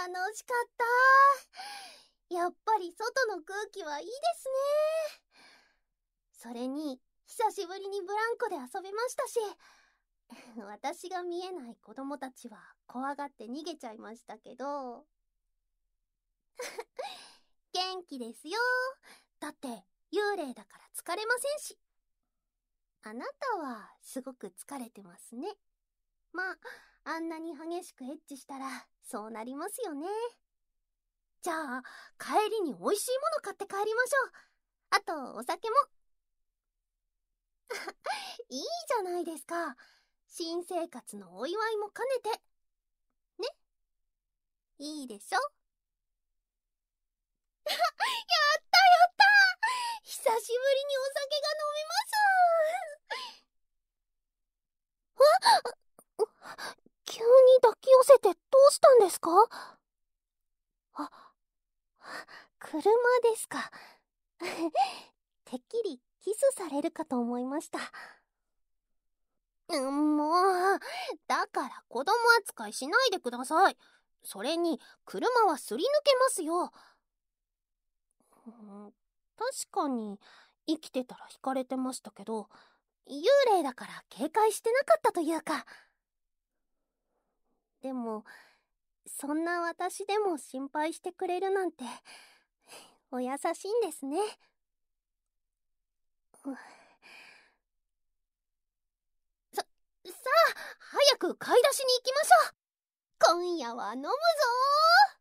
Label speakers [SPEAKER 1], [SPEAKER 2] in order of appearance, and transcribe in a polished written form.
[SPEAKER 1] 楽しかった。やっぱり外の空気はいいですね。それに、久しぶりにブランコで遊べましたし、私が見えない子供たちは怖がって逃げちゃいましたけど。元気ですよ。だって幽霊だから疲れませんし。あなたはすごく疲れてますね。まあ、あんなに激しくエッチしたらそうなりますよね。じゃあ、帰りに美味しいもの買って帰りましょう。あと、お酒も。いいじゃないですか。新生活のお祝いも兼ねて。ね？いいでしょ？やったやった！久しぶりにお酒が飲めます。急に抱き寄せてどうしたんですか？あ、車ですか。てっきりキスされるかと思いました。もう、だから子供扱いしないでください。それに、車はすり抜けますよ。確かに、生きてたら惹かれてましたけど、幽霊だから警戒してなかったというか。でも、そんな私でも心配してくれるなんて、お優しいんですね。さあ、早く買い出しに行きましょう。今夜は飲むぞー。